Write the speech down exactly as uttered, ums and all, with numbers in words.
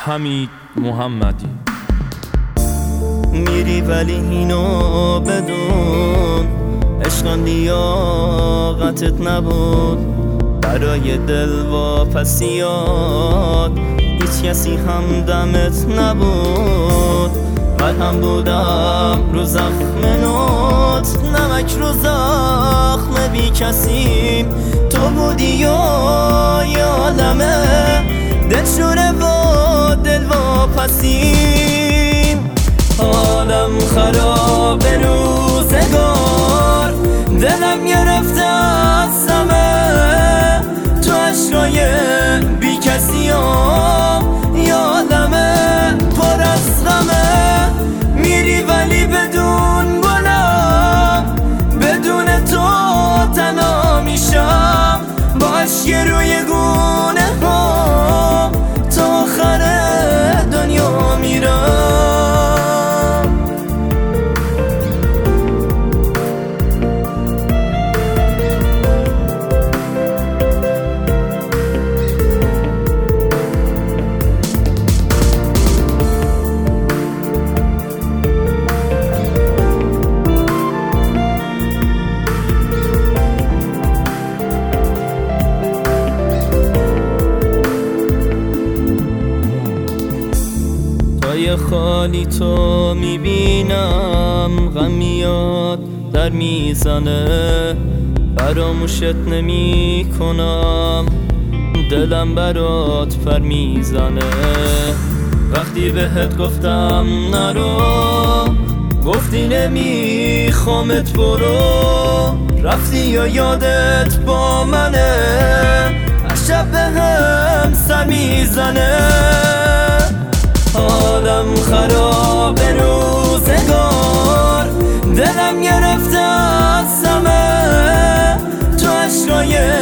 حمید محمدی. میری ولی اینو بدون، عشقم لیاقتت نبود، برای دل واپسیات هیچ کسی همدمت نبود. مرهم بودم رو زخم نوت، نمک رو زخم بی کسی، تو بودی و یه عالمه دلشوره و دل واپسیم. حالم خراب روزگار، دلم گرفته از همه، تو عشقای بی کسی ها یه عالمه پر از غمه. میری ولی بدون گلم، بدون تو تنها میشم، با عشق روی گونه ها تا آخر دنیا میرم. جای خالی تو میبینم، غم میاد در میزنه، فراموشت نمی کنم، دلم برات پر میزنه. وقتی بهت گفتم نرو، گفتی نمیخوامت برو، رفتی یا یادت با منه، هر شب بهم سر میزنه. حالم خراب روزگار، دلم گرفته از همه، تو عشقای